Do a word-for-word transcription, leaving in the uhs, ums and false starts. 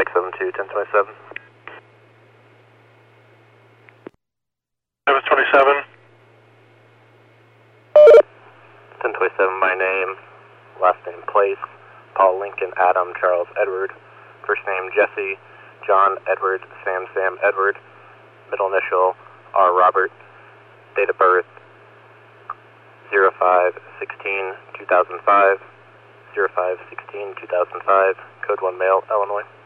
Mike seven two, ten twenty-seven. seven twenty-seven. ten twenty-seven, my name, last name place, Paul Lincoln, Adam, Charles, Edward, first name Jesse, John, Edward, Sam, Sam, Edward, middle initial R. Robert, date of birth zero five sixteen two thousand five, zero five sixteen two thousand five, code one male, Illinois.